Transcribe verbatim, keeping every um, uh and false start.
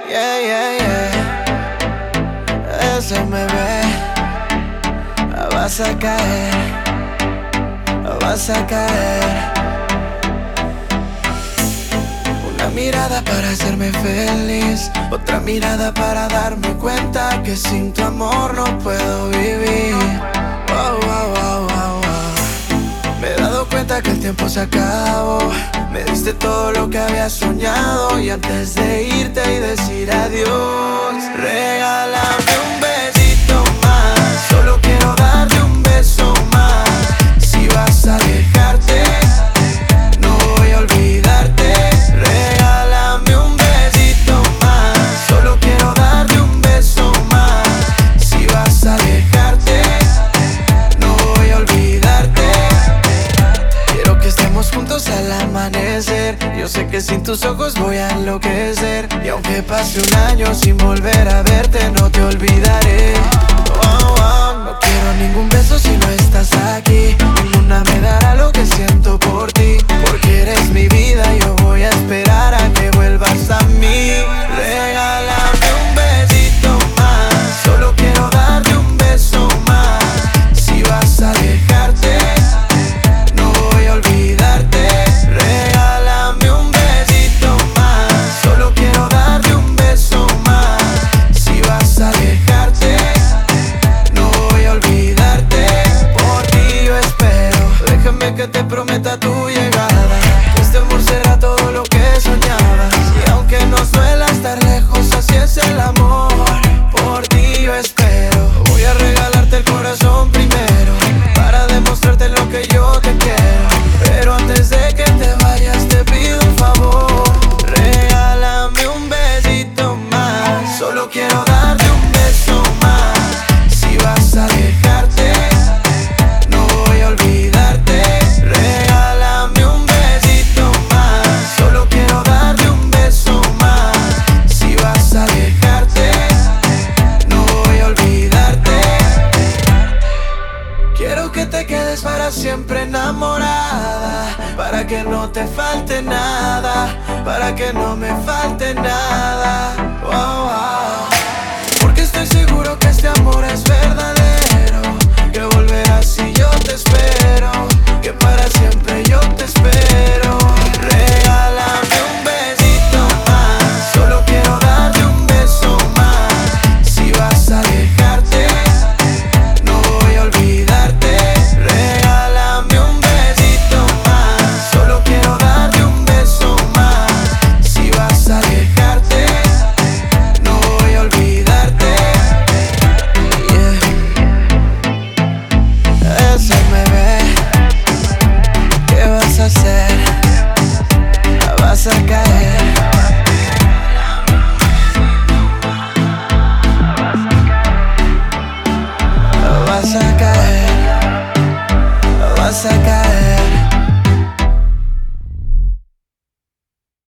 Yeah, yeah, yeah. Ese me ve. Vas a caer, vas a caer. Una mirada para hacerme feliz, otra mirada para darme cuenta que sin tu amor no puedo vivir. Wow, wow, wow, wow, wow. Me he dado cuenta que el tiempo se acabó. Me diste todo lo que había soñado, y antes de irte y decir adiós, regálame un besito más. Solo quiero darte un beso más. Si vas a alejarte, no voy a olvidarte. Regálame un besito más. Solo quiero darte un beso más. Si vas a alejarte, no voy a olvidarte. Quiero que estemos juntos al amanecer. Yo sé que sin tus ojos voy a enloquecer, y aunque pase un año sin volver a verte, no te olvidaré. Oh, oh, no quiero ningún beso si no estás aquí. Ninguna me dará lo que siento por ti, porque eres mi vida. Yo voy a esperar a que vuelvas a mí. Regálame un besito más. Solo quiero darte un beso más. Si vas a alejarte, no voy a olvidarte. Regálame un besito más. Solo quiero darte un beso más. Si vas a alejarte, no voy a olvidarte. Por ti yo espero. Déjame que te prometa tu llegada, que este amor será todo lo que soñaba. Y aunque nos duela estar lejos, así es el amor. Por ti yo espero. Voy a regalarte el corazón primero, para demostrarte lo que yo te quiero. Pero antes de que te vayas te pido un favor. Regálame un besito más. Solo quiero darte un beso más. Si vas a alejarte, no voy a olvidarte. Regálame un besito más. Solo quiero darte un beso más. Si vas a alejarte, no voy a olvidarte. Quiero que te quedes para siempre enamorada, para que no te falte nada, para que no me falte nada. Oh, oh. Porque estoy seguro que este amor es verdadero, que volverás si yo te espero, que para siempre yo te espero. Regálame un besito más. Solo quiero darte un beso más. Si vas a alejarte, no voy a olvidarte. Regálame un besito más. Solo quiero darte un beso más. Si vas a alejarte, no voy a olvidarte. Yeah. Ese me ve. ¿Qué vas a hacer? Vas a caer.